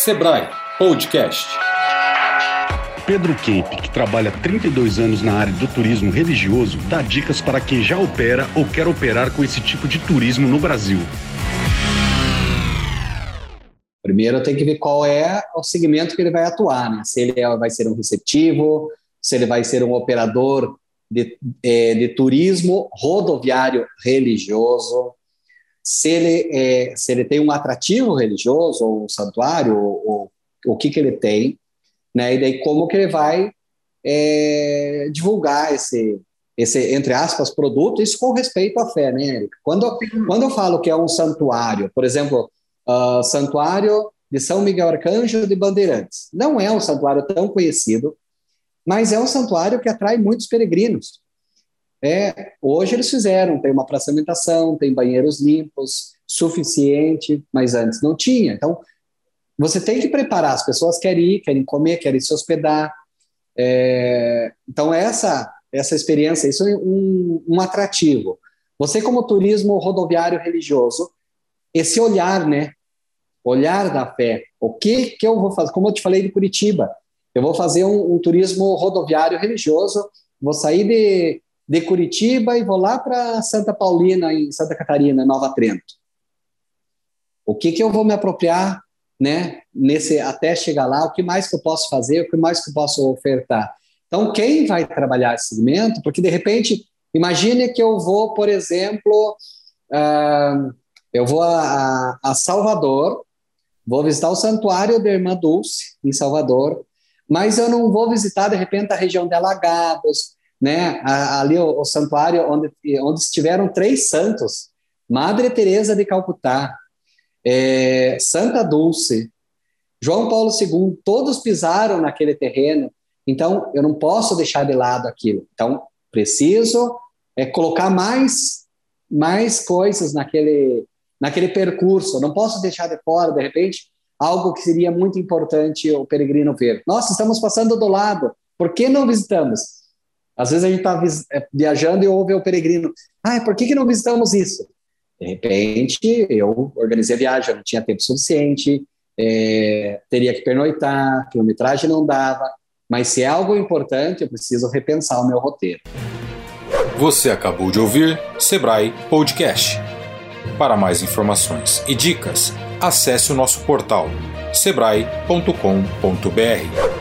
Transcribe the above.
Sebrae Podcast. Pedro Kemp, que trabalha há 32 anos na área do turismo religioso, dá dicas para quem já opera ou quer operar com esse tipo de turismo no Brasil. Primeiro tem que ver qual é o segmento que ele vai atuar, né? Se ele vai ser um receptivo, se ele vai ser um operador de turismo rodoviário religioso, se ele tem um atrativo religioso ou um santuário, ou o que ele tem, né? E daí como que ele vai divulgar esse, entre aspas, produto, isso com respeito à fé, né, Érica? Quando eu falo que é um santuário, por exemplo, Santuário de São Miguel Arcanjo de Bandeirantes, não é um santuário tão conhecido, mas é um santuário que atrai muitos peregrinos. Hoje eles tem uma praça de alimentação, tem banheiros limpos, suficiente, mas antes não tinha. Então, você tem que preparar, as pessoas querem comer, querem se hospedar. Então, essa experiência, isso é um atrativo. Você, como turismo rodoviário religioso, esse olhar, né? Olhar da fé. O que eu vou fazer? Como eu te falei de Curitiba, eu vou fazer um turismo rodoviário religioso, vou sair de Curitiba e vou lá para Santa Paulina, em Santa Catarina, Nova Trento. O que eu vou me apropriar, né, até chegar lá, o que mais que eu posso fazer, o que mais que eu posso ofertar? Então, quem vai trabalhar esse segmento? Porque, de repente, imagine que eu vou, por exemplo, eu vou a Salvador, vou visitar o Santuário da Irmã Dulce, em Salvador, mas eu não vou visitar, de repente, a região de Alagados, né? Ali o santuário onde estiveram 3 santos, Madre Teresa de Calcutá, Santa Dulce, João Paulo II, todos pisaram naquele terreno, então eu não posso deixar de lado aquilo. Então, preciso colocar mais coisas naquele percurso, eu não posso deixar de fora, de repente, algo que seria muito importante o peregrino ver. Nossa, estamos passando do lado, por que não visitamos? Às vezes a gente está viajando e ouve o peregrino, por que não visitamos isso? De repente, eu organizei a viagem, eu não tinha tempo suficiente, teria que pernoitar, a quilometragem não dava, mas se é algo importante, eu preciso repensar o meu roteiro. Você acabou de ouvir Sebrae Podcast. Para mais informações e dicas, acesse o nosso portal sebrae.com.br.